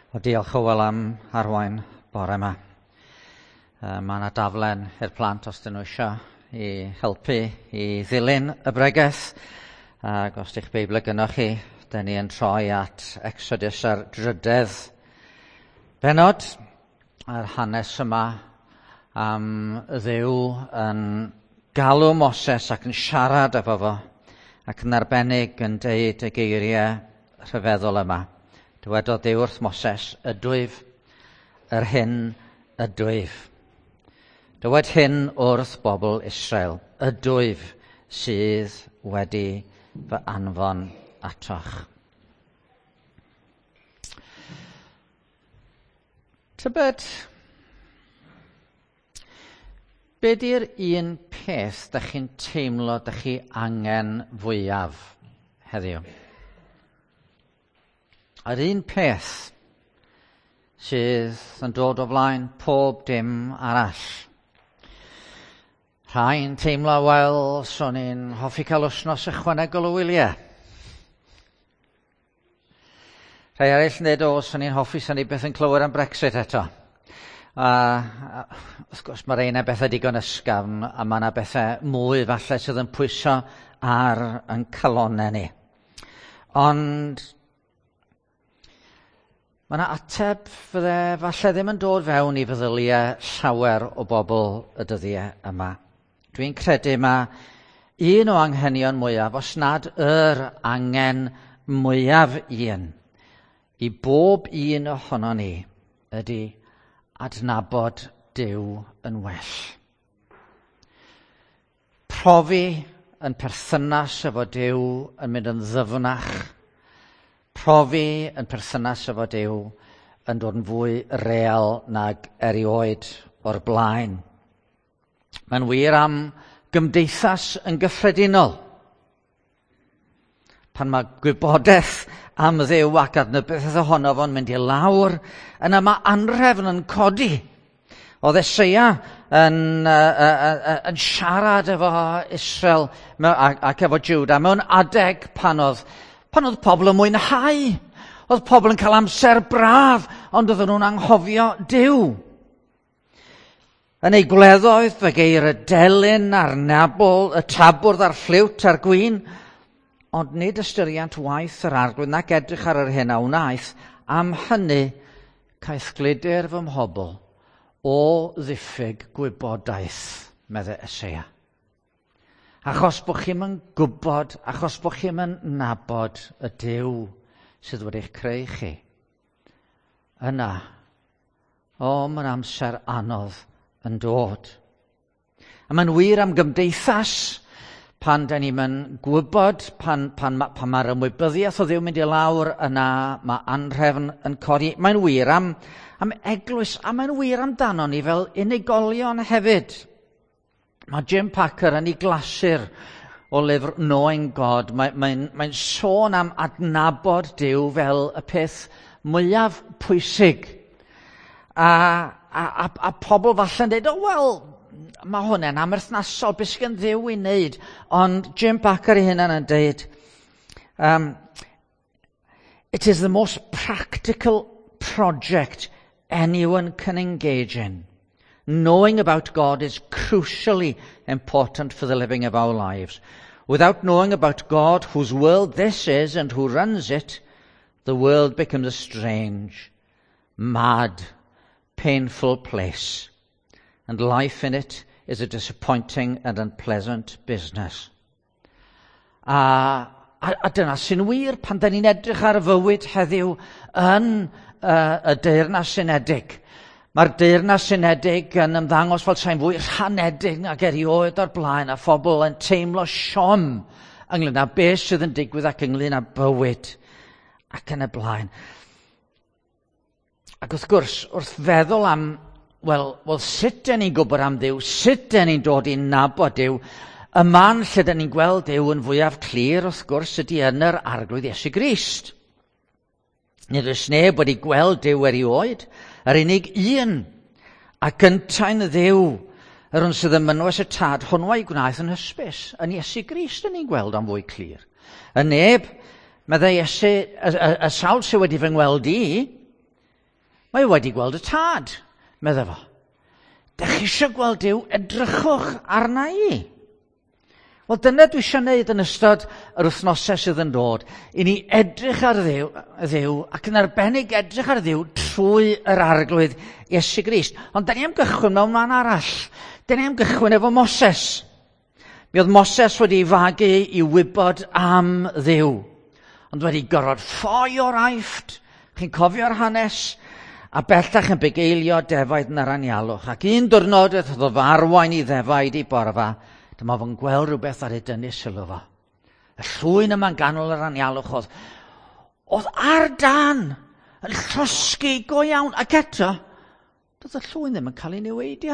Diolch o wel am arwain bore yma. Mae yna daflen i'r plant os dyn nhw eisiau i helpu i ddilyn y bregeth. Ac os ydych Beibl gynnwch chi, dyn ni yn troi at Exodus ar 3 benod. Yr hanes yma am Dduw yn galw Moses ac yn siarad efo fo ac yn arbennig yn deud y geiriau rhyfeddol yma. Dywedodd Dduw wrth Moses, ydwyf yr hyn ydwyf. Dywed hyn wrth bobl Israel, ydwyf sydd wedi fy anfon atoch. Tybed, be di'r un peth dych chi'n teimlo dych chi angen fwyaf heddiw? Yr un peth sydd yn dod o flaen pob dim arall. Rhain teimlo, wel, so ni'n hoffi cael wsnos ychwanegol o wyliau. Rhai eraill yn dweud, so ni'n hoffi so ni beth yn clywed am Brexit eto. Wrth gwrs, mae reina bethau digon ysgafn, a mae yna bethau mwy falle sydd yn pwyso ar yn calonau ni. Ond mae yna ateb fydde falle ddim yn dod fewn i feddyliau llawer o bobl y dyddiau yma. Dwi'n credu mae un o anghenion mwyaf, os nad angen mwyaf un, i bob un ohono ni ydy adnabod Duw yn well. Profi yn perthynas efo Duw yn mynd yn ddyfnach. Profi yn perthynas efo Duw yn dod yn fwy real nag erioed o'r blaen. Mae'n wir am gymdeithas yn gyffredinol. Pan mae gwybodaeth am Dduw ac adnabyddedd ohono fo'n mynd i lawr, yna mae anhrefn yn codi. Oedd Eseia yn siarad efo Israel ac efo Juda mewn adeg pan oedd pobl yn mwynhau. Oedd pobl yn cael amser braf, ond oedden nhw'n anghofio Duw. Yn ei gwleddoedd, fe geir y delyn a'r nabl, y tabwrdd a'r ffliwt a'r gwyn, ond nid ystyriant waith yr arglwydd nac edrych ar yr hyn a wnaeth, am hynny caiff gludur fy mhobl o ddiffyg gwybodaeth, medde Eseia. Achos bod chi'm yn gwybod, achos bod chi'm yn nabod y Duw sydd wedi'ch creu chi. Yna, mae'n amser anodd yn dod. A mae'n wir am gymdeithas pan da ni'n yn gwybod, pan mae'r ymwybyddiaeth o Dduw mynd i lawr, yna mae anhrefn yn codi. Mae'n wir am eglwys, a mae'n wir amdano ni fel unigolion hefyd. Mae Jim Packer yn ei glasur o lyfr Knowing God. Mae'n sôn am adnabod Duw fel y peth mwyaf pwysig. A pobl falle'n dweud, wel, mae hwnna'n amherthnasol, beth sy'n Dduw i wneud. Ond Jim Packer i hynna'n yn dweud, it is the most practical project anyone can engage in. Knowing about God is crucially important for the living of our lives. Without knowing about God, whose world this is and who runs it, the world becomes a strange, mad, painful place, and life in it is a disappointing and unpleasant business. A dyna sy'n wir pan da ni'n edrych ar y fywyd heddiw yn y Deyrnas Unedig. Mae'r Deyrnas Unedig yn ymddangos fel sa'n fwy rhanedig nag erioed o'r blaen, a phobl yn teimlo siom ynglyn â beth sydd yn digwydd ac ynglyn â bywyd ac yn y blaen. Ac wrth gwrs, wrth feddwl am, wel, sut dyn ni'n gwybod am Dduw, sut dyn ni'n dod i'n nabod Duw, y man lle dyn ni'n gweld Duw yn fwyaf clir, wrth gwrs, ydy yn yr arglwydd Iesu Grist. Nid oes neb wedi gweld Duw erioed, yr unig un, a gyntau'n Dduw, yr un sydd yn mynwes y tad, hwnnw ei gwnaeth yn hysbys. Yn Iesu Grist yn ni'n gweld am fwy clir. Y neb, meddai Iesu, y sawl sydd wedi fy ngweld i, Mae wedi gweld y tad, medda fo. Dych chi eisiau gweld Duw, edrychwch arna i. Wel, dyna dwi eisiau gwneud yn ystod yr wythnosau sydd yn dod, i ni edrych ar Dduw ac yn arbennig edrych ar Dduw trwy yr arglwydd Iesu Grist. Ond da ni am gychwyn mewn man arall. Da ni am gychwyn efo Moses. Mi oedd Moses wedi fagu i wybod am Dduw. Ond wedi gorfod ffoi o'r Aifft. Chi'n cofio'r hanes? A bellach yn bugeilio defaid yn yr anialwch. Ac un diwrnod oedd o farwain i ddefaid i borfa. Dyma fo'n gweld rhywbeth ar ei dynnu sylw fo. Y llwyn yma'n ganol yr anialwch oedd ar dan yn llosgi go iawn. Ac eto, doedd y llwyn ddim yn cael ei niweidio.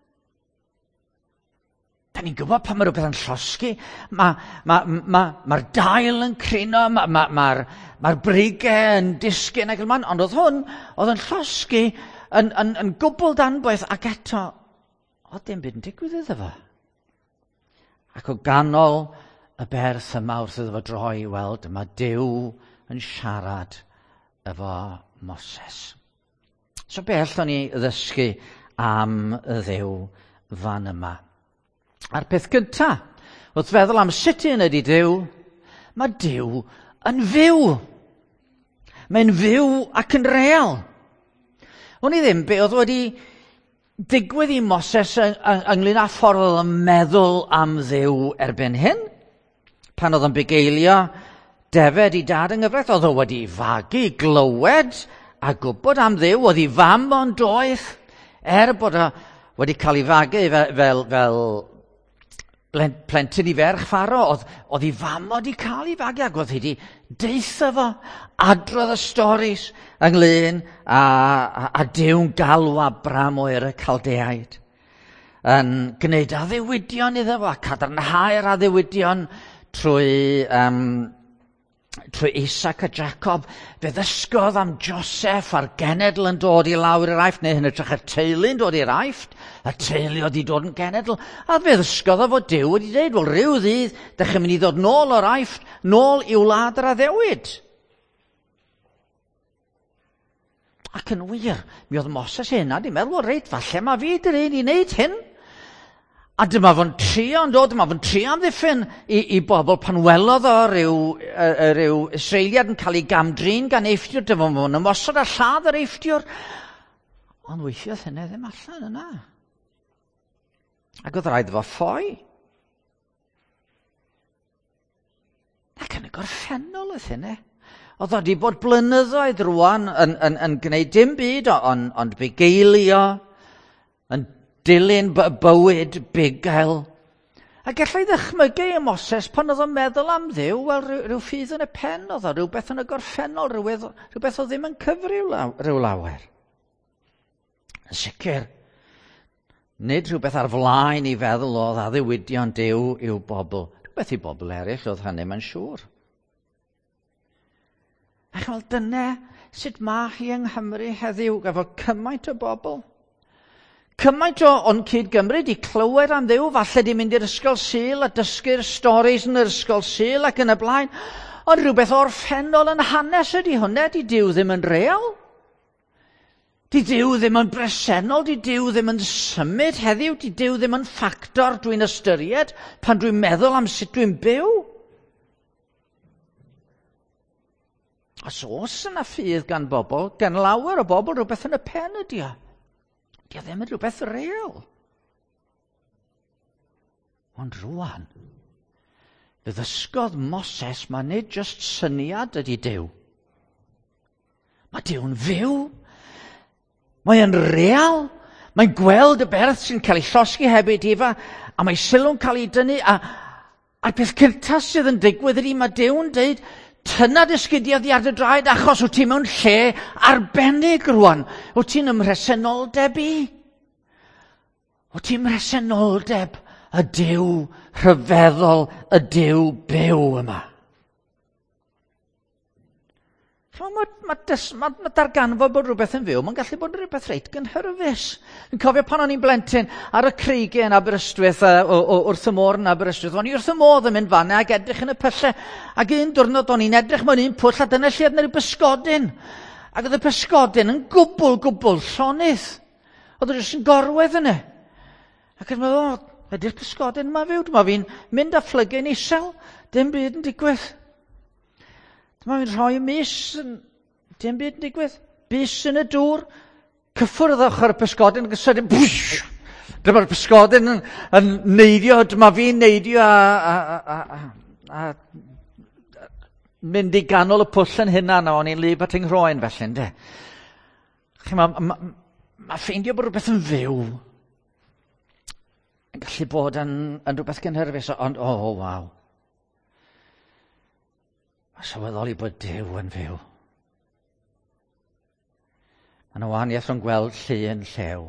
Da ni'n gwybod pan mae rhywbeth yn llosgi. Mae'r dail yn crino, mae'r brigau yn disgyn ac ylman. Ond oedd hwn, oedd yn llosgi yn gwbl danboeth. Ac eto, oedd dim byd yn digwydd iddo fo. Ac o ganol y berth yma wrth iddo fo droi i weld, mae Duw yn siarad efo Moses. So be allwn ni ddysgu am y Dduw fan yma? A'r peth gyntaf, wrth feddwl am sut un ydy Duw, mae Duw yn fyw. Mae'n fyw ac yn real. O'n i ddim be oedd wedi digwydd i Moses ynglyn â ffordd oedd yn meddwl am Dduw erbyn hyn. Pan oedd yn bugeilio defed i dad yng nghyfraith, oedd o wedi fagu, glywed a gwybod am Dduw, oedd ei fam o'n doeth, bod o wedi cael ei fagu fel plentyn i ferch pharo, oedd ei fam wedi cael ei fagu, ac oedd wedi deitha fo, adrodd y storis ynglyn a Dyw'n galw Abram o'r Caldeaid. Yn gwneud addewidion iddo fo, a cadarnhau'r addewidion trwy Isaac a Jacob. Fe ddysgodd am Joseph a'r genedl yn dod i lawr i'r Aifft, neu hyn ydrych y teulu'n dod i'r Aifft, y teulu oedd i dod yn genedl. A fe ddysgodd o fod Duw wedi dweud, wel rhyw ddydd, dych chi'n mynd i ddod nôl o'r Aifft, nôl i wlad yr addewid. Ac yn wir, mi oedd Moses hynna di meddwl, reit, falle mae fi dy'r un i wneud hyn. A dyma fo'n trio yn dod, dyma fo'n trio amddiffyn i bobl pan welodd o ryw Israeliad yn cael ei gamdrin gan eifftiwr, dyma fo'n ymosod ar lladd yr eifftiwr. Ond weithiodd hynny ddim allan yna. Ac oedd rhaid fo ffoi. Ac yn y gorffennol oedd hynny. Oedd o wedi bod blynyddoedd rwan yn gwneud dim byd ond bugeilio, yn dilyn bywyd bugel. A gallai ddychmygu y Moses pan oedd o'n meddwl am Dduw, wel rhyw ffydd yn y pen oedd o, rhywbeth yn y gorffennol, rhywbeth oedd ddim yn cyfri rhyw lawer. Yn sicr, nid rhywbeth ar flaen i feddwl oedd addewidion Duw i'w bobl. Rhywbeth i bobl eraill oedd hynny mae'n siŵr. A chwel, dyna sut mae hi yng Nghymru heddiw efo cymaint o bobl. Cymaint o'n Cyd-Gymru di clywed am Dduw, falle di mynd i'r ysgol Sul a dysgu'r storis yn yr ysgol Sul ac yn y blaen. Ond rhywbeth orffennol yn hanes ydy hwnna, di Duw ddim yn real. Di Duw ddim yn bresennol, di Duw ddim yn symud heddiw, di Duw ddim yn ffactor dwi'n ystyried pan dwi'n meddwl am sut dwi'n byw. Os oes yna ffydd gan bobl, gan lawer o bobl, rhywbeth yn y pen ydy o. Di o ddim yn rhywbeth real. Ond rwan, fe ddysgodd Moses, mae nid just syniad ydy Duw. Mae Duw'n fyw. Mae'n real. Mae'n gweld y berth sy'n cael ei llosgi heb ei difa, a mae sylw'n cael ei dynnu, a'r peth cyntaf sydd yn digwydd ydy, mae Duw'n deud, tyna dysgudiad i ar dy draed, achos wyt ti mewn lle arbennig rwan. Wyt ti'n ymhresenoldeb i. Wyt ti'n ymhresenoldeb y Duw rhyfeddol, y Duw byw yma. Mae darganfod bod rhywbeth yn fyw, mae'n gallu bod rhywbeth reit gynhyrfus. Yn cofio pan o'n i'n blentyn ar y creigiau yn Aberystwyth, wrth y môr yn Aberystwyth, o'n i wrth y modd yn mynd fanna ac edrych yn y pyllau. Ac un diwrnod o'n i'n edrych mewn un pwll, a dyna lle oedd yna ryw bysgodyn. Ac oedd y pysgodyn yn gwbl llonydd. Oedd yn jyst yn gorwedd yna. Ac yn meddwl, ydy'r pysgodyn yma fyw? Dyma fi'n mynd â phlygen isel, dim byd yn digwydd. Dyma fi'n rhoi mis, dim byd yn digwydd. Bus yn y dŵr, cyffwrdd ochr y pysgodyn, ac yn sydyn, bwys! Dyma'r pysgodyn yn neidio, dyma fi'n neidio a mynd i ganol y pwll yn hynna na, o'n i'n lyb at yng-Nghroen felly, ynde. Mae ffeindio bod rhywbeth yn fyw yn gallu bod yn rhywbeth gynhyrfus, ond, waw. Mae sylweddoli bod Duw yn fyw. Mae'n wahaniaeth rhwng gweld llun llew.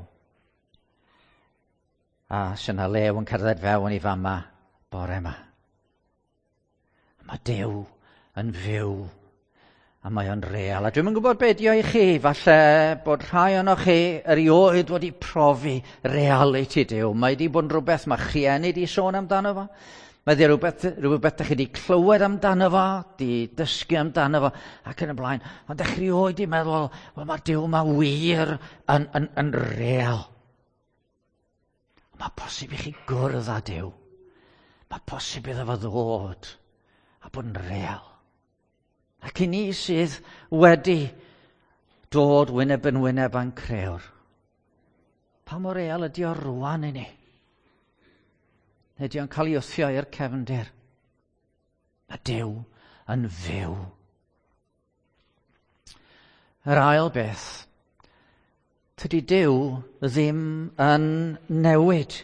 A sy'n na lew yn cerdded fewn i fama bore yma. Mae Duw yn fyw, a mae o'n real. A dwi'n yn gwybod beth i chi, falle bod rhai o'n chi erioed wedi profi reality Duw. Mae wedi bod yn rhywbeth mae rhieni wedi sôn amdano fo. Mae wedi rhywbeth da chi wedi clywed amdano fo, wedi dysgu amdano fo, ac yn y blaen. Ond da chi erioed wedi meddwl, wel mae Duw mae wir yn real. Mae posib i chi gwrdd â Duw. Mae posib iddo fo ddod a bod yn real. Ac i ni sydd wedi dod wyneb yn wyneb a'n crewr. Pa mor real ydi o rwan i ni? Ydy o'n cael ei wthio i'r cefndir? Mae Duw yn fyw. Yr ail beth, tydi Duw ddim yn newid.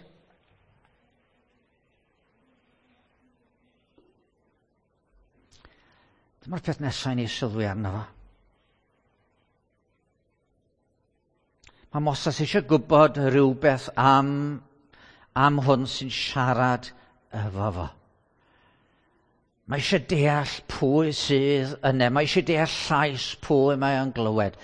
Dyma'r peth nesaf i ni sylwi arno fo. Mae Moses eisiau gwybod rhywbeth am hwn sy'n siarad efo fo. Mae eisiau deall pwy sydd yna. Mae eisiau deall llais pwy mae o'n glywed.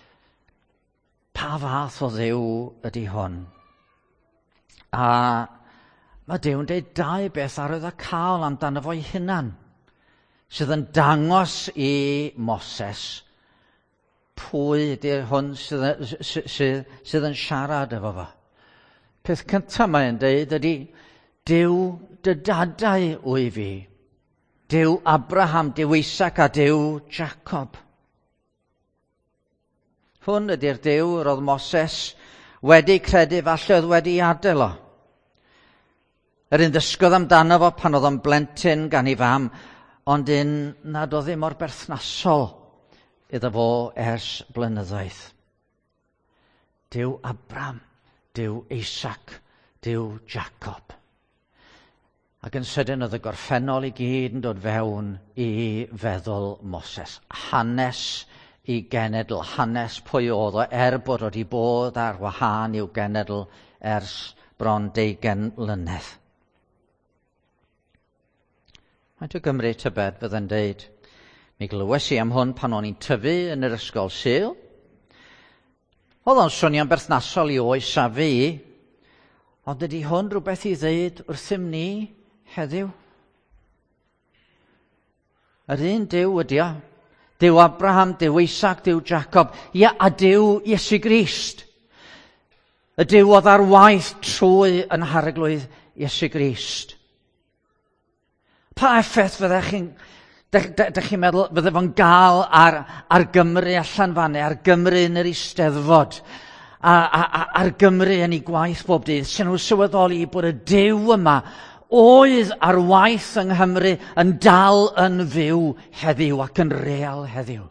Pa fath o Dduw ydy hwn? A mae Duw'n deud dau beth arwyddocaol amdano fo'i hunan, sydd yn dangos i Moses pwy ydy'r hwn sydd yn siarad efo fo. Peth cyntaf mae'n deud ydy, Duw dy dadau wy fi. Duw Abraham, Duw Isaac a Duw Jacob. Hwn ydy'r Duw roedd Moses wedi credu falle oedd wedi adael o. Yr un ddysgodd amdano fo pan oedd o'n blentyn gan ei fam, ond un nad oedd ddim mor berthnasol iddo fo ers blynyddoedd. Duw Abraham, Duw Isaac, Duw Jacob. Ac yn sydyn oedd y gorffennol i gyd yn dod fewn i feddwl Moses. Hanes i genedl, hanes pwy oedd o, bod wedi bod ar wahân i'w genedl ers bron 20 mlynedd. Faint o Gymru tybed fydda'n deud, mi glywes i am hwn pan o'n i'n tyfu yn yr ysgol Sul. Oedd o'n swnio'n berthnasol i oes a fi, ond ydy hwn rhywbeth i ddeud wrthym ni heddiw? Yr un Duw ydy o. Duw Abraham, Duw Isaac, Duw Jacob. Ia, a Duw Iesu Grist. Y Duw oedd ar waith trwy yn harglwydd Iesu Grist. Pa effaith fyddech chi'n meddwl fydde fo'n gael ar Gymru allan fanne, ar Gymru yn yr Eisteddfod, ar Gymru yn ei gwaith bob dydd, sy'n nhw sylweddoli bod y Duw yma oedd ar waith yng Nghymru yn dal yn fyw heddiw ac yn real heddiw.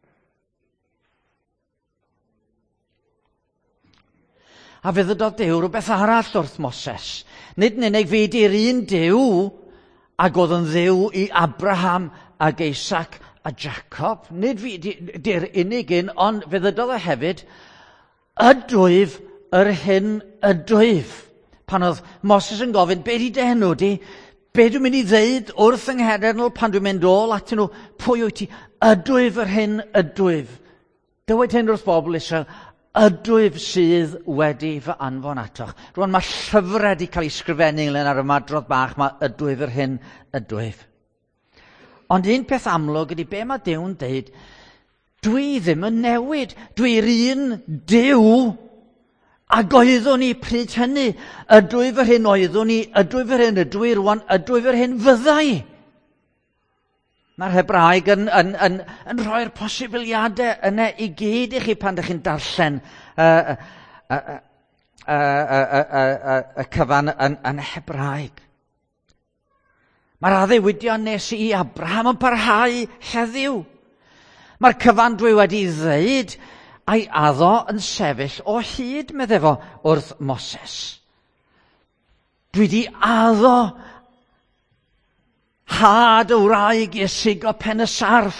A fe ddododd Duw rhywbeth arall wrth Moses. Nid yn unig fe di'r un Duw ac oedd yn Dduw i Abraham ac Isaac a Jacob. Nid fi di'r unig un, ond fe ddododd e hefyd, ydwyf yr hyn ydwyf. Pan oedd Moses yn gofyn, be di dy enw di? Be dwi'n mynd i ddeud wrth yng nghenedl pan dwi'n mynd ôl atyn nhw? Pwy wyt ti? Ydwyf yr hyn ydwyf. Dywed hyn wrth bobl Israel, ydwyf sydd wedi fy anfon atoch. Rwan mae llyfrau wedi cael ei sgrifennu ynglyn ar y madrodd bach, mae ydwyf yr hyn ydwyf. Ond un peth amlwg ydy be mae Duw'n deud, Dwi ddim yn newid. Dwi'r un Duw ac oeddwn ni pryd hynny. Ydw i fyr hyn oeddwn ni, ydw i fyr hyn ydw i rwan, ydw i fyr hyn fyddai. Mae'r Hebraeg yn rhoi'r posibiliadau yna i gyd i chi pan ydych chi'n darllen y cyfan yn Hebraeg. Mae'r addewidion nes i Abraham yn parhau heddiw. Mae'r cyfan dwi wedi ddeud a'i addo yn sefyll o hyd, medde fo, wrth Moses. Dwi wedi addo had y wraig Iesig o pen y sarf.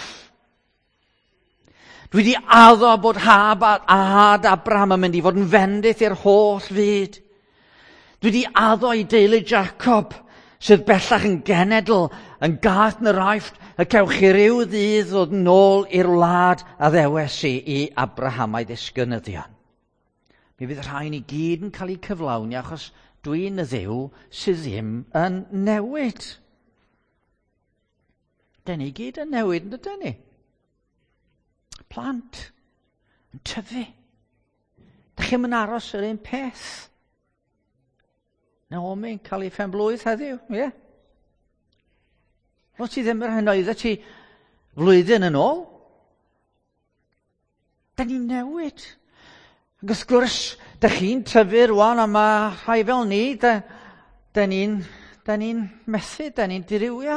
Dwi wedi addo bod had Abraham yn mynd i fod yn fendith i'r holl fyd. Dwi wedi addo i deulu Jacob, sydd bellach yn genedl, yn gath yn yr aifft, y cewch chi ryw ddydd ddod nôl i'r wlad a ddewes i Abraham a'i ddisgynyddion. Mi fydd rhai ni gyd yn cael eu cyflawni achos dwi'n y Dduw sydd ddim yn newid. Da ni gyd yn newid, yn dydyn ni? Plant, yn tyfu. Da chi'n mynd aros yr un peth. Naomi'n cael ei phen-blwydd heddiw, ie? O ti ddim yr hyn oedd ti flwyddyn yn ôl? Da ni'n newid. Ac wrth gwrs, da chi'n tyfu rwan, a mae rhai fel ni, da ni'n methu, da ni'n dirywio.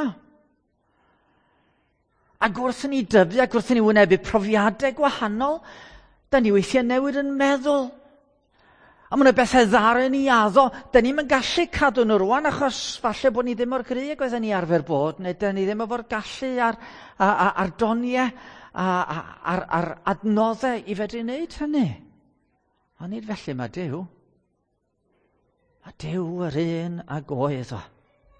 Ac wrth ni dyfu, ac wrth ni wynebu profiadau gwahanol, da ni weithiau newid yn meddwl. A mae yna bethau ddar yn ei addo. Da ni'n gallu cadw nhw rwan, achos falle bod ni ddim o'r gryf oedden ni arfer bod, neu da ni ddim efo'r gallu a'r doniau a'r adnoddau i fedru wneud hynny. Ond nid felly mae Duw. Mae Duw yr un ag oedd o.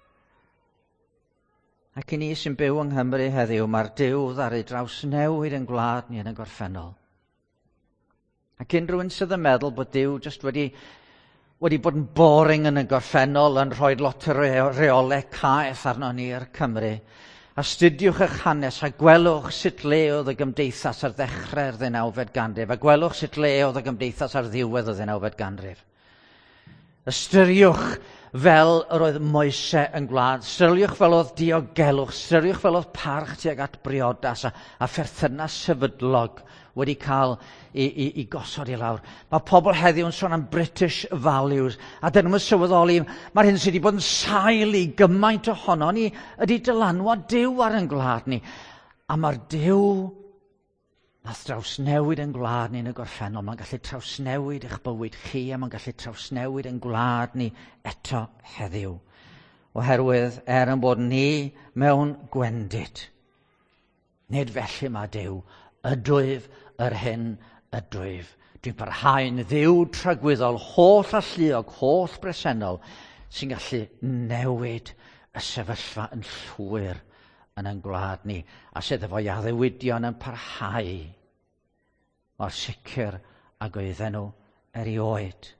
Ac i ni sy'n byw yng Nghymru heddiw, mae'r Duw ddaru draws newid yn gwlad ni yn y gorffennol. Ac unrhyw un sydd yn meddwl bod Duw jyst wedi bod yn boring yn y gorffennol, yn rhoi lot o reolau caeth arno ni i'r Cymru. Astudiwch eich hanes a gwelwch sut le oedd y gymdeithas ar ddechrau'r 19fed ganrif, a gwelwch sut le oedd y gymdeithas ar ddiwedd y 19fed ganrif. Ystyriwch fel yr oedd Moese yn gwlad, ystyriwch fel oedd diogelwch, ystyriwch fel oedd parch tuag at briodas a pherthynas sefydlog wedi cael i gosod i lawr. Mae pobl heddiw yn sôn am British values, a dyn nhw'n sylweddoli, mae'r hyn sydd wedi bod yn sail i gymaint ohono ni ydy dylanwad Duw ar yn gwlad ni. A mae'r Duw nath trawsnewid yn gwlad ni yn y gorffennol. Mae'n gallu trawsnewid eich bywyd chi, a mae'n gallu trawsnewid yn gwlad ni eto heddiw. Oherwydd yn bod ni mewn gwendid. Nid felly mae Duw, ydwyf yr hyn ydwyf. Dwi'n parhau'n Dduw tragwyddol, holl alluog, holl bresennol, sy'n gallu newid y sefyllfa yn llwyr yn ein gwlad ni, a sydd efo addewidion yn parhau mor sicr ag oedden nhw erioed.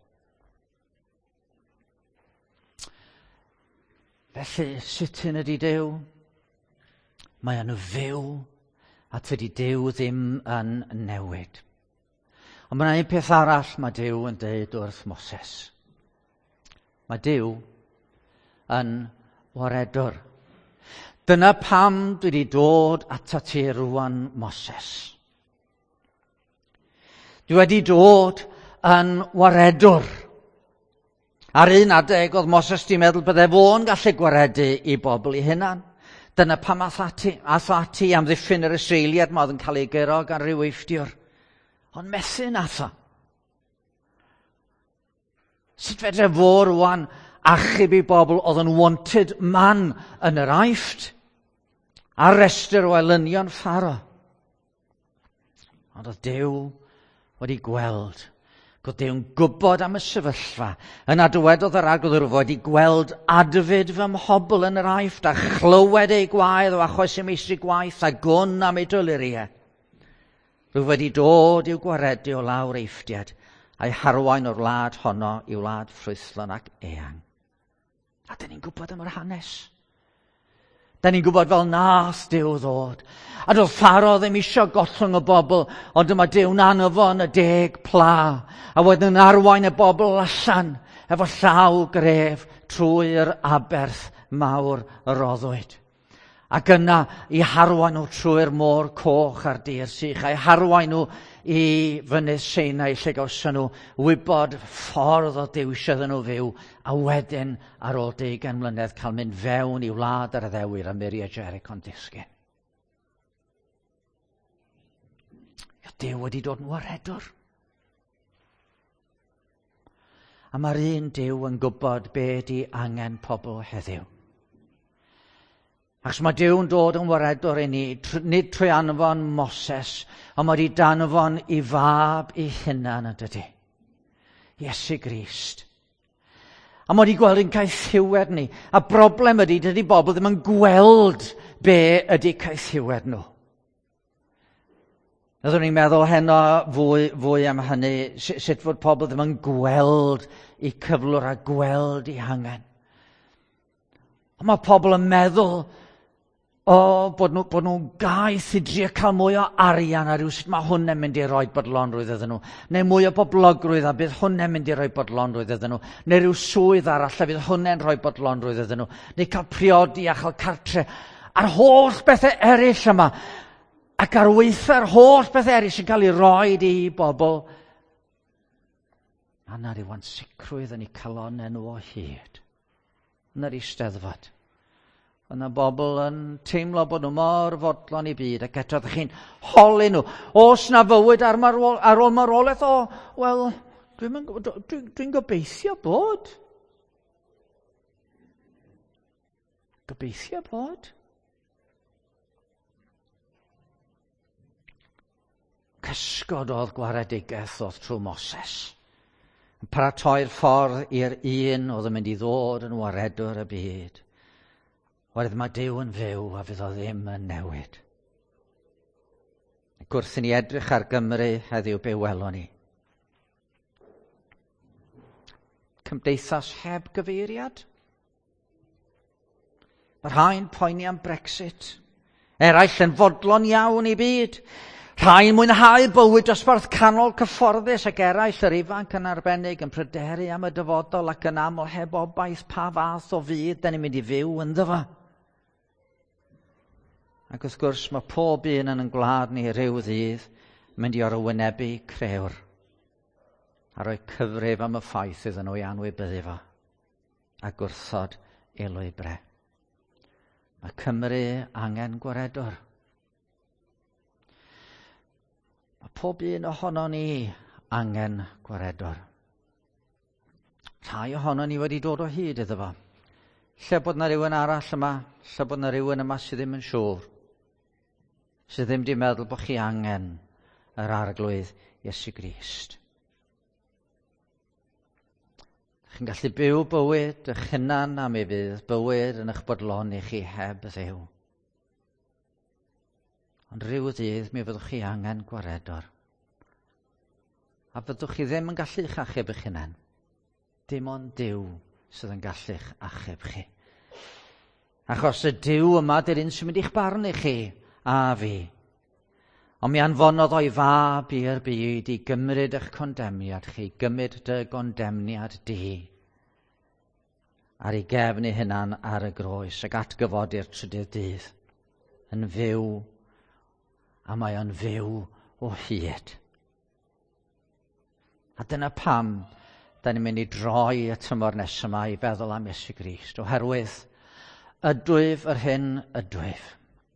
Felly, sut hyn ydy Duw? Mae yn fyw, a dydy Duw ddim yn newid. Ond mae'n un peth arall mae Duw yn dweud wrth Moses. Mae Duw yn waredwr. Dyna pam dwi wedi dod atat ti rwan, Moses. Dwi wedi dod yn waredwr. Ar un adeg oedd Moses di meddwl bydde fo'n gallu gwaredu i bobl i hunan. Dyna pam ath ati am ddiffyn yr Israeliad ma oedd yn cael ei gero gan ryw eilltiwr. Ond methu nath o. Sut fedre fo rwan achub i bobl oedd yn wanted man yn yr aifft? A restr o elynion Pharo. Ond oedd Duw wedi gweld. Oedd Duw'n gwybod am y sefyllfa. Yn adwedodd yr agwddwr wedi gweld adfyd fy mhobl yn yr aifft a chlywed ei gwaedd o achos i meistri gwaith a gwn am ei dyluriau. Rwyf wedi dod i'w gwaredu o lawr eifftiad a'i harwain o'r wlad honno i wlad ffrwythlon ac eang. A dyn ni'n gwybod am yr hanes. Da ni'n gwybod fel nas Duw ddod. A doedd Pharaoh ddim eisiau gollwng y bobl, ond dyma Duw'n anfon y 10 pla. A wedyn arwain y bobl allan efo llaw gref trwy'r aberth mawr y roddwyd. Ac yna i harwain nhw trwy'r môr coch a'r dir sych, a'i harwain nhw i fynydd Sinai lle gawson nhw wybod ffordd o dewis iddyn nhw fyw, a wedyn ar ôl 20 mlynedd cael mynd fewn i wlad ar y ddewir a Miri a Jericho'n disgyn. Duw wedi dod yn waredwr. A mae'r un Duw yn gwybod be di angen pobl heddiw. Ac mae Duw'n dod yn waredwr i ni, nid trwy anfon Moses, ond mae wedi danfon i fab ei hunan yn dydy. Iesu Grist. A mae wedi gweld yn caethiwed ni. A broblem ydy, dydy bobl ddim yn gweld be ydy caethiwed nhw. Byddwn ni'n meddwl heno fwy am hynny, sut fod pobl ddim yn gweld eu cyflwr a gweld eu hangen. Ond mae pobl yn meddwl bod nhw'n gaeth i drio cael mwy o arian a rhywsut mae hwnna'n mynd i roi bodlonrwydd iddyn nhw. Neu mwy o boblogrwydd a bydd hwnna'n mynd i roi bodlonrwydd iddyn nhw. Neu rhyw swydd arall a bydd hwnna'n rhoi bodlonrwydd iddyn nhw. Neu cael priodi a chael cartre. A'r holl bethau eraill yma. Ac ar weithio'r holl beth eraill sy'n cael ei roi i bobl. A na ryw ansicrwydd yn ei calon enw o hyd. Yn yr Eisteddfod. Yna bobl yn teimlo bod nhw mor fodlon i byd ac eto ydych chi'n holi nhw. Os na fywyd ar ôl marwolaeth? Wel, dwi'n gobeithio bod. Gobeithio bod. Cysgod oedd gwaredigaeth oedd trwy Moses. Yn paratoi'r ffordd i'r un oedd yn mynd i ddod yn waredwr y byd. Oherwydd mae Duw yn fyw a fydd o ddim yn newid. Gwrth i ni edrych ar Gymru heddiw be welon ni. Cymdeithas heb gyfeiriad. Mae rhai'n poeni am Brexit. Eraill yn fodlon iawn i byd. Rhai'n mwynhau bywyd dosbarth canol cyfforddus ac eraill yr ifanc yn arbennig yn pryderu am y dyfodol ac yn aml heb obaith pa fath o fydd da ni'n mynd i fyw ynddo fo. Ac wrth gwrs mae pob un yn gwlad ni ryw ddydd mynd i orwynebu crewr a rhoi cyfrif am y ffaith iddyn nhw i anwybyddu fo a gwrthod ei lwybre. Mae Cymru angen gwaredwr. Mae pob un ohono ni angen gwaredwr. Rhai ohono ni wedi dod o hyd iddo fo. Lle bod na rhywun arall yma, lle bod na rhywun yma sydd ddim yn siŵr. Sydd ddim wedi meddwl bod chi angen yr arglwydd Iesu Grist. Chi'n gallu byw bywyd eich hunan am ei fydd, bywyd yn eich bodloni chi heb Dduw. Ond rhyw ddydd mi fyddwch chi angen gwaredwr. A fyddwch chi ddim yn gallu'ch achub eich hunan. Dim ond Duw sydd yn gallu'ch achub chi. Achos y Duw yma di'r un sy'n mynd i'ch barnu chi a fi. Ond mi anfonodd o'i fab i'r byd i gymryd eich condemniad chi, gymryd dy gondemniad di. Ar ei gefn ei hunan ar y groes ac atgyfodi'r trydydd dydd. Yn fyw, a mae o'n fyw o hyd. A dyna pam da ni'n mynd i droi y tymor nes yma i feddwl am Iesu Grist. Oherwydd, ydwyf yr hyn ydwyf.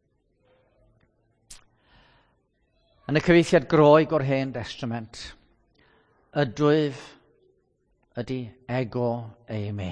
Yn y cyfeithiad Groeg o'r Hen Testament, ydwyf ydy ego eimi.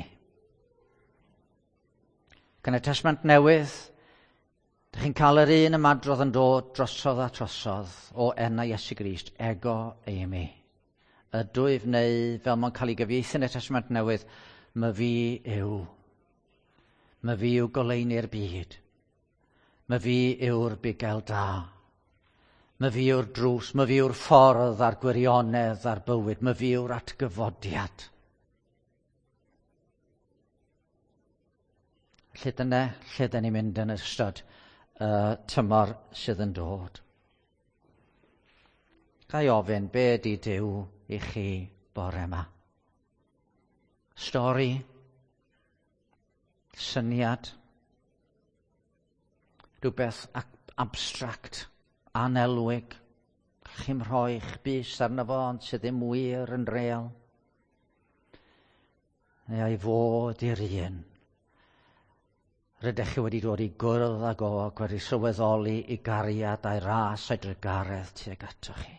Gan y Testament Newydd, dych chi'n cael yr un ymadrodd yn dod drosodd a trosodd o enna Iesu Grist, ego eimi. Ydwyf neu, fel mae'n cael ei gyfieithu yn y Testament Newydd, my fi yw. My fi yw goleini'r byd. My fi yw'r bugel da. My fi yw'r drws, my fi yw'r ffordd a'r gwirionedd a'r bywyd, my fi yw'r atgyfodiad. lle dyna lle dyn ni'n mynd yn ystod tymor sydd yn dod. Ga i ofyn, be ydy Duw i chi bore yma? Stori? Syniad? Rhywbeth abstract, anelwig, chi'n rhoi eich bys arno fo ond sydd ddim wir yn real? Neu ei fod i'r un? Rydych chi wedi dod i gwrdd ag o ac wedi sylweddoli i gariad a'i ras a'i drygaredd tuag ato chi.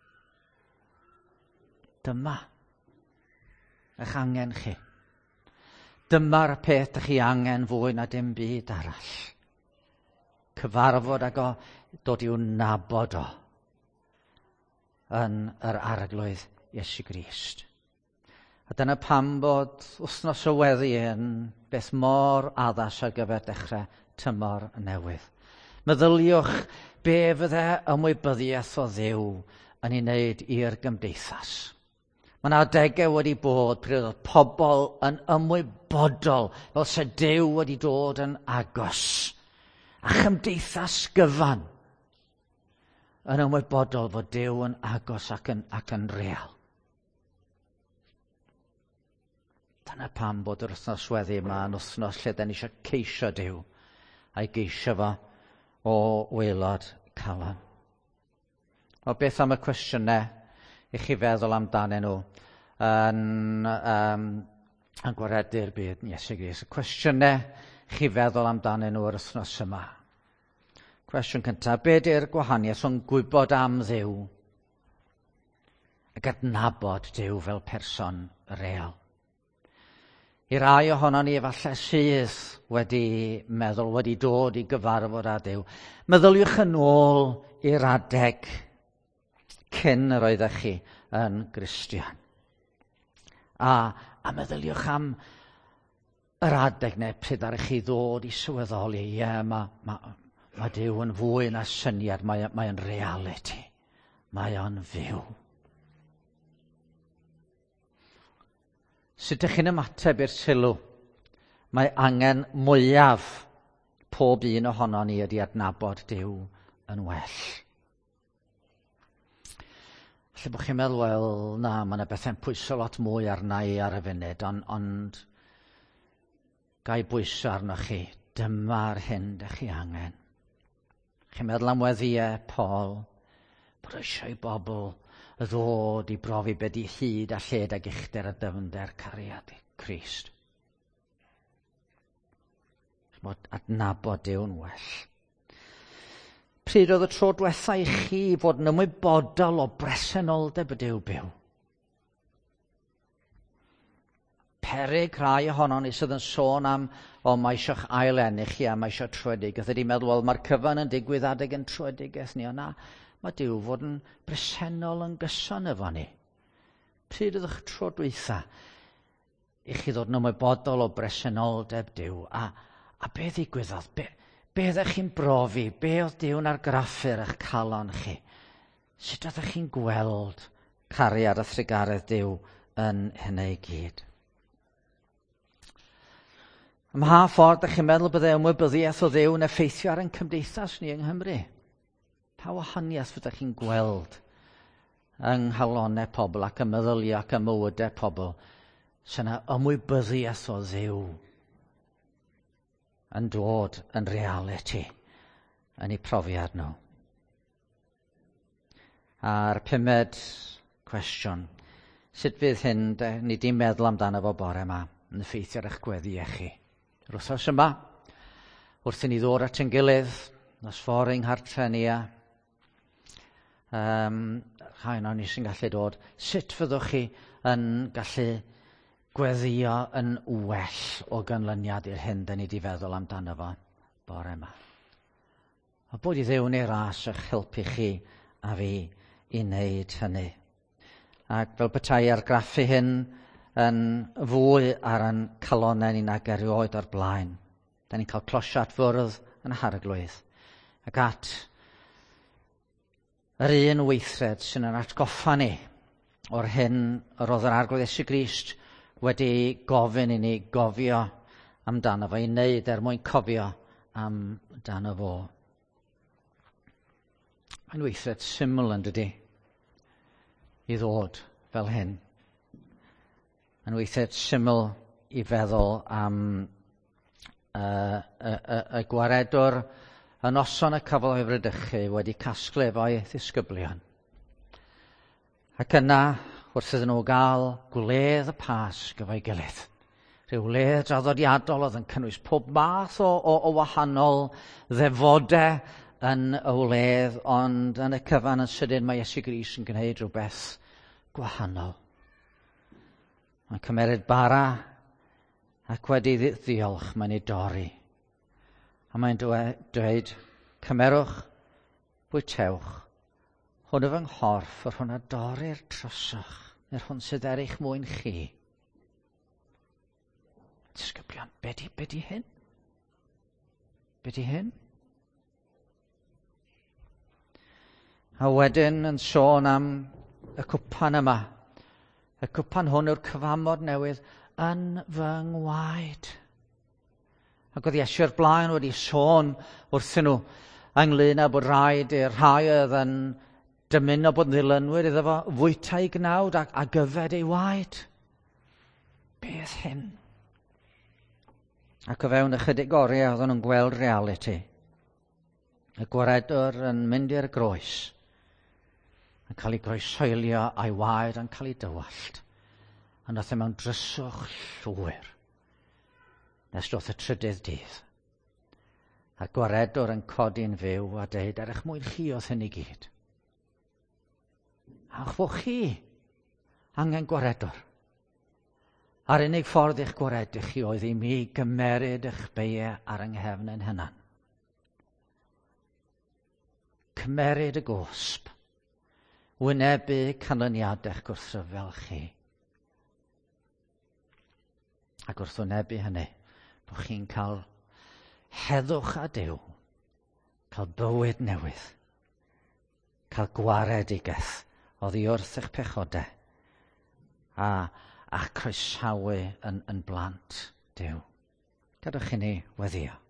Dyma eich angen chi. Dyma'r peth ydych chi angen fwy na dim byd arall. Cyfarfod ag o, dod i'w nabod o yn yr arglwydd Iesu Grist. A dyna pam bod wythnos o weddi yn beth mor addas ar gyfer dechrau tymor newydd. Meddyliwch be fydde ymwybyddiaeth o Dduw yn ei wneud i'r gymdeithas. Mae 'na adegau wedi bod pryd oedd pobl yn ymwybodol fel se Duw wedi dod yn agos. A chymdeithas gyfan yn ymwybodol fod Duw yn agos ac yn real. Dyna pam bod yr wythnos weddi yma yn wythnos lle da ni eisiau ceisio Duw a'i geisio fo o waelod calon. O beth am y cwestiynau i chi feddwl amdanyn nhw yn gwaredu'r byd Iesu Grist. Y cwestiynau chi feddwl amdanyn nhw yr wythnos yma. Cwestiwn cyntaf, be ydy'r gwahaniaeth rhwng gwybod am Dduw ac adnabod Duw fel person real? I rai ohono ni efallai sydd wedi meddwl, wedi dod i gyfarfod â Duw. Meddyliwch yn ôl i'r adeg cyn yr oeddech chi yn Gristion. A meddyliwch am yr adeg neu pryd ar chi ddod i sylweddoli, mae Duw yn fwy na syniad, mae'n reality, mae o'n fyw. Sut ydych chi'n ymateb i'r sylw? Mae angen mwyaf pob un ohono ni ydi adnabod Duw yn well. Lle bod chi'n meddwl, wel, na, mae yna bethau'n pwyso lot mwy arna i ar y funud, ond gai bwyso arno chi, dyma'r hyn ydych chi angen. Chi'n meddwl am weddiau Paul, bod eisiau i bobl y ddod i brofi be di hyd a lled ag uchder a dyfnder cariad Crist. Bod adnabod Duw'n well. Pryd oedd y tro diwetha i chi fod yn ymwybodol o bresenoldeb y Duw byw? Peryg rhai ohono ni sydd yn sôn am mae eisiau'ch ailenni chi a mae eisiau trwedig. Oedd wedi meddwl, wel, mae'r cyfan yn digwydd adeg yn trwedigaeth ni. O na, mae Duw fod yn bresennol yn gyson efo ni. Pryd ydych tro dwytha i chi ddod yn ymwybodol o bresenoldeb Duw a be ddigwyddodd? Be ydych chi'n brofi? Be oedd Duw'n argraffu'r eich calon chi? Sut ydych chi'n gweld cariad a thrigaredd Duw yn hynny i gyd? Ym mha ffordd ydych chi'n meddwl byddai ymwybyddiaeth o Dduw yn effeithio ar ein cymdeithas ni yng Nghymru? Pa wahaniaeth fyddech chi'n gweld yng nghalonau pobl ac y meddyliau ac y mywydau pobl sy'n ymwybyddiaeth o Dduw yn dod yn reality yn eu profiad nhw? A'r pumed cwestiwn, sut fydd hyn ni di meddwl amdano fo bore yma yn effeithio ar eich gweddi chi? Yr wythnos yma, wrth i ni ddod at ein gilydd, nos ffordd ein hartre ni rhai o'n ni sy'n gallu dod, sut fyddwch chi yn gallu gweddio yn well o ganlyniad i'r hyn da ni di feddwl amdano fo bore yma. A bod i Dduw neu ras eich helpu chi a fi i wneud hynny. Ac fel petai argraffu hyn yn fwy ar ein calonau ni'n ag erioed o'r blaen. Da ni'n cael closiad fwrdd yn Harglwydd ac at yr un weithred sy'n yn atgoffa ni o'r hyn yr oedd yr arglwydd Iesu Grist wedi gofyn i ni gofio amdano fo, i wneud mwyn cofio amdano fo. Mae'n weithred syml yn dydy i ddod fel hyn. Mae'n weithred syml i feddwl am y gwaredwr yn noson y cafodd o'i fradychu wedi casglu efo'i ddisgyblion. Ac yna, wrth iddyn nhw gael gwledd y Pasg efo'i gilydd. Rhyw wledd draddodiadol oedd yn cynnwys pob math o wahanol ddefodau yn y wledd, ond yn y cyfan yn sydyn mae Iesu Grist yn gwneud rhywbeth gwahanol. Mae'n cymeryd bara ac wedi ddiolch mae'n ei dorri. A mae'n dweud, cymerwch, bwytewch, hwn yw fy nghorff, yr hwnna dorri'r trosach, neu'r hwn sydd er eich mwyn chi. Disgyblion, be di hyn? Be di hyn? A wedyn yn sôn am y cwpan yma. Y cwpan hwn yw'r cyfamod newydd yn fy ngwaed. Ac oedd Iesu o'r blaen wedi sôn wrthyn nhw ynglŷn â bod rhaid i'r rhai oedd yn dymuno bod yn ddilynwyr iddo fo fwyta ei gnawd a gyfed ei waed. Beth hyn? Ac o fewn ychydig oriau oedden nhw'n gweld reality. Y gwaredwr yn mynd i'r groes, yn cael ei groesoelio a'i waed yn cael ei dywallt. A nath e mewn dryswch llwyr nes droth y trydydd dydd. A gwaredwr yn codi'n fyw a deud, er eich mwyn chi oedd hyn i gyd. A'ch fo chi angen gwaredwr. A'r unig ffordd i'ch gwaredu chi oedd i mi gymeryd eich beie ar yng nghefn yn hynny. Cymeryd y gosb, wynebu canlyniadau'ch gwrthryfel chi. Ac wrth wynebu hynny, bod chi'n cael heddwch a Duw, cael bywyd newydd, cael gwaredigeth oddi wrth eich pechodau, a croesawu yn blant Duw. Gadwch i ni weddio.